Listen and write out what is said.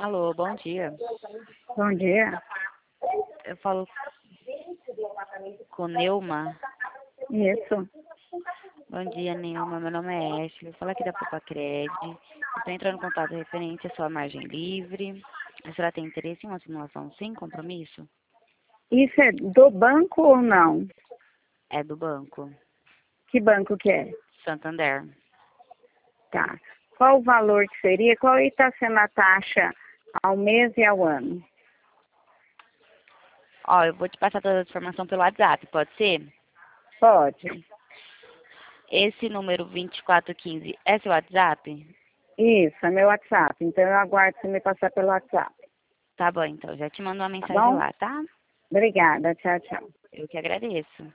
Alô, bom dia. Bom dia. Eu falo com Neuma. Isso. Bom dia, Neuma. Meu nome é Ashley. Eu falo aqui da Popacred. Estou entrando em contato referente à sua margem livre. A senhora tem interesse em uma simulação sem compromisso? Isso é do banco ou não? É do banco Que banco que é? Santander. Tá. Qual o valor que seria? Qual está sendo a taxa ao mês e ao ano? Ó, eu vou te passar toda a informação pelo WhatsApp, pode ser? Pode. Esse número 2415 é seu WhatsApp? Isso, é meu WhatsApp. Então eu aguardo você me passar pelo WhatsApp. Tá bom, então. Já te mando uma Tá mensagem bom? lá, tá? Obrigada. Tchau, tchau. Eu que agradeço.